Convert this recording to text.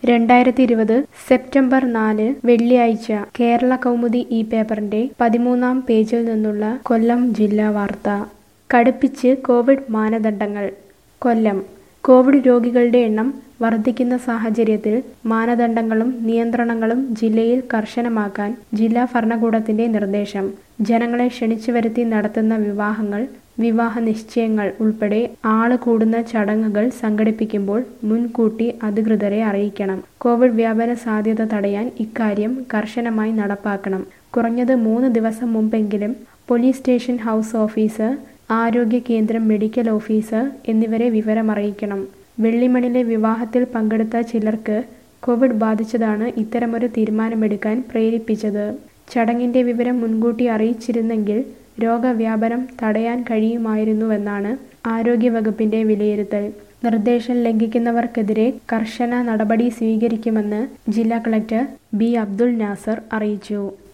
2020 September 4 വെള്ളിയാഴ്ച കേരള കൗമുദി ഈ പേപ്പറിന്റെ 13-ാം പേജിൽ നിന്നുള്ള കൊല്ലം ജില്ലാ വാർത്ത. കടുപ്പിച്ച് കോവിഡ് മാനദണ്ഡങ്ങൾ. കൊല്ലം കോവിഡ് രോഗികളുടെ എണ്ണം വർദ്ധിക്കുന്ന സാഹചര്യത്തിൽ മാനദണ്ഡങ്ങളും നിയന്ത്രണങ്ങളും ജില്ലയിൽ കർശനമാക്കാൻ ജില്ലാ ഭരണകൂടത്തിന്റെ നിർദ്ദേശം. ജനങ്ങളെ ക്ഷണിച്ചു വരുത്തി നടത്തുന്ന വിവാഹങ്ങൾ, വിവാഹ നിശ്ചയങ്ങൾ ഉൾപ്പെടെ ആള് കൂടുന്ന ചടങ്ങുകൾ സംഘടിപ്പിക്കുമ്പോൾ മുൻകൂട്ടി അധികൃതരെ അറിയിക്കണം. കോവിഡ് വ്യാപന സാധ്യത തടയാൻ ഇക്കാര്യം കർശനമായി നടപ്പാക്കണം. കുറഞ്ഞത് 3 ദിവസം മുമ്പെങ്കിലും പോലീസ് സ്റ്റേഷൻ, ഹൗസ് ഓഫീസർ, ആരോഗ്യ കേന്ദ്രം, മെഡിക്കൽ ഓഫീസർ എന്നിവരെ വിവരമറിയിക്കണം. വെള്ളിമണിലെ വിവാഹത്തിൽ പങ്കെടുത്ത ചിലർക്ക് കോവിഡ് ബാധിച്ചതാണ് ഇത്തരമൊരു തീരുമാനമെടുക്കാൻ പ്രേരിപ്പിച്ചത്. ചടങ്ങിന്റെ വിവരം മുൻകൂട്ടി അറിയിച്ചിരുന്നെങ്കിൽ രോഗവ്യാപനം തടയാൻ കഴിയുമായിരുന്നുവെന്നാണ് ആരോഗ്യവകുപ്പിന്റെ വിലയിരുത്തൽ. നിർദ്ദേശം ലംഘിക്കുന്നവർക്കെതിരെ കർശന നടപടി സ്വീകരിക്കുമെന്ന് ജില്ലാ കളക്ടർ ബി. അബ്ദുൽ നാസർ അറിയിച്ചു.